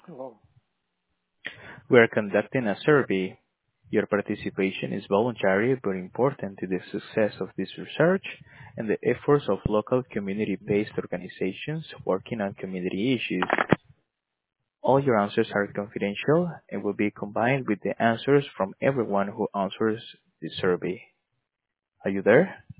Oh, We are conducting a survey. Your participation is voluntary but important to the success of this research and the efforts of local community-based organizations working on community issues. All your answers are confidential and will be combined with the answers from everyone who answers the survey. Are you there?